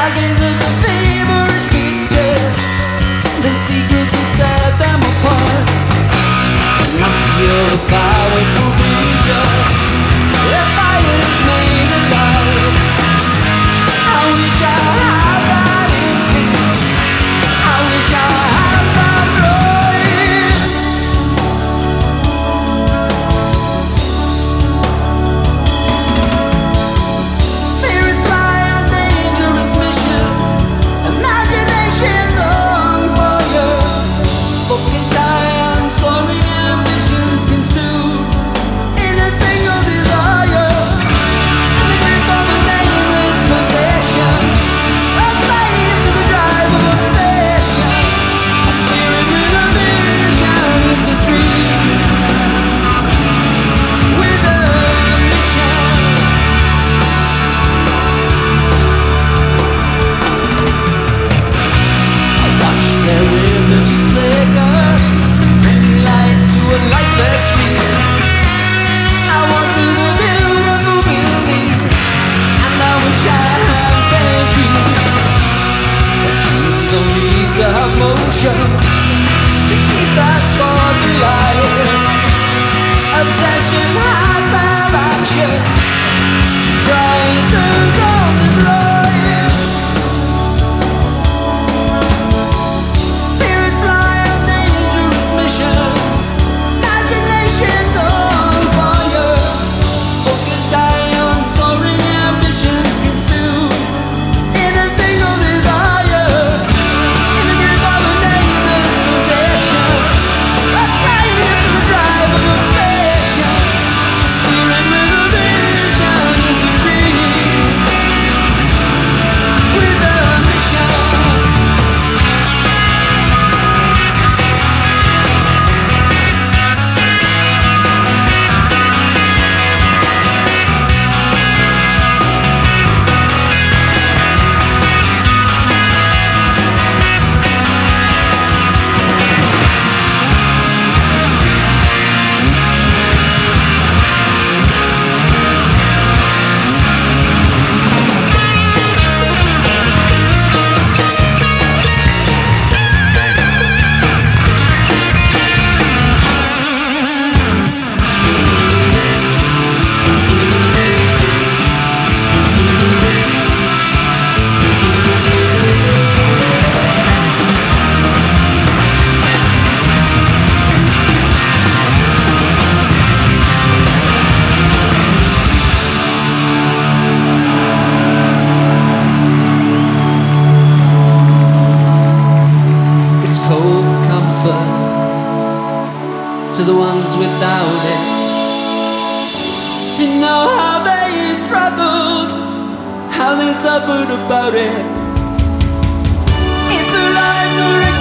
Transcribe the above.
gaze at the feverish pictures, the secrets that set them apart, and I feel the powerful vision. The fire's made of light. I wish I had that instinct. I wish I had that right. Spirits fly on dangerous mission. Imagination's on fire. Focused eye on soaring ambitions consumed in a single desire. In the grip of a nameless possession, a slave to the drive of obsession. A spirit with a vision, it's a dream with a mission. I watch their images flicker, bringing light to a lightless street. I walk through the beautiful buildings, and I wish I had their dreams. The dreams don't need to have motion to keep that spark alive. Obsession has their action, trying to dumb and light. Spirits fly on dangerous missions. Imagination's on fire. Focused eye on soaring ambitions consumed in a single desire. In the grip of a nameless possession, a slave to the drive of obsession. A spirit with a vision is a dream with a mission. It's cold comfort to the ones without it, to know how they struggled, how they suffered about it. If their lives were